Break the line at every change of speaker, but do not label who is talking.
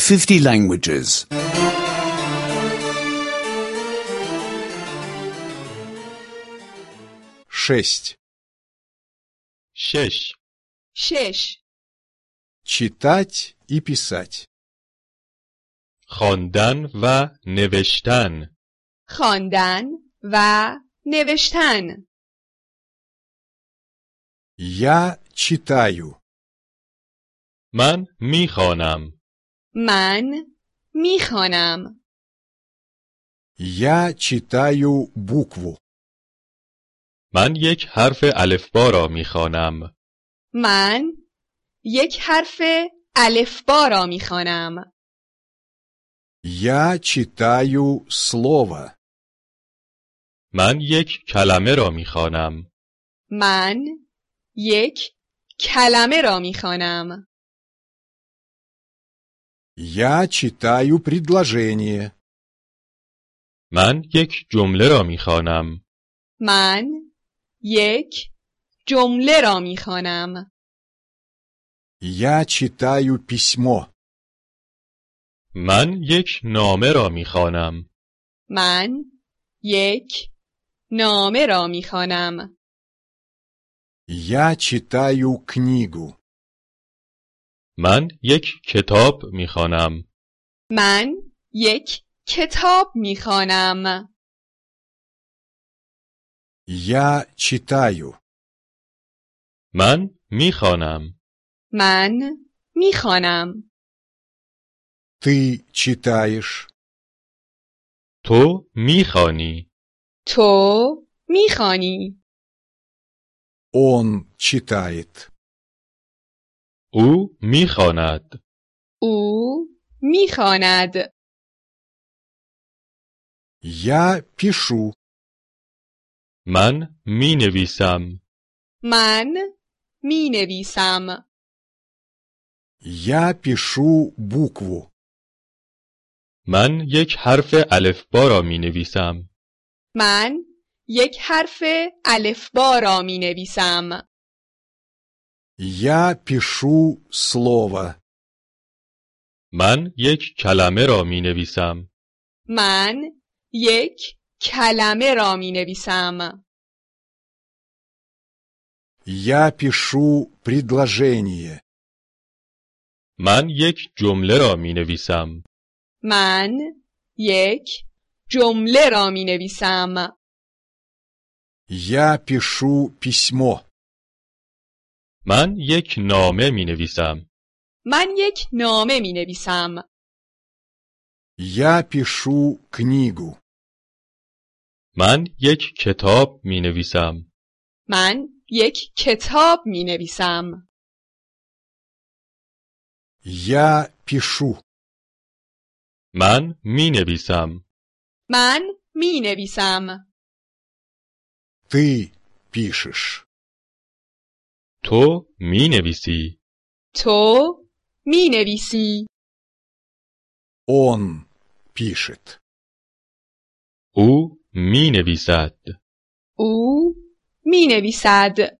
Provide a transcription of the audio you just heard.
50 languages.
6.
شش.
Читать и писать.
خواندن و نوشتن.
خواندن و نوشتن.
Я читаю.
من میخوانم.
من میخوانم.
Я читаю букву.
من یک حرف الفبا را میخوانم.
من یک حرف الفبا را میخوانم.
Я читаю слово.
من یک کلمه را میخوانم.
من یک کلمه را میخوانم.
Я читаю предложение.
من یک جمله را میخوانم.
من یک جمله را میخوانم.
Я читаю письмо.
من یک نامه را میخوانم.
من یک نامه را میخوانم.
Я читаю книгу.
من یک کتاب میخوانم.
من یک کتاب میخوانم.
Я читаю.
من میخوانم.
من میخوانم.
Ты читаешь.
تو میخوانی.
تو میخوانی.
Он читает.
او میخواند.
او میخواند.
Я пишу.
من مینویسم.
من مینویسم.
Я пишу букву.
من یک حرف الفبا را مینویسم.
من یک حرف الفبا را مینویسم.
Я пишу слово.
من یک کلمه را مینویسم.
من یک کلمه را مینویسم.
Я пишу предложение.
من یک جمله را مینویسم.
من یک جمله را مینویسم.
Я пишу письмо.
من یک نامه مینویسم.
من یک نامه مینویسم.
Я пишу книгу.
من یک کتاب مینویسم.
من یک کتاب مینویسم.
Я пишу.
من مینویسم.
من مینویسم.
Ты пишешь.
تو مینویسی.
تو مینویسی.
Он пишет.
او مینویسد.
او مینویسد.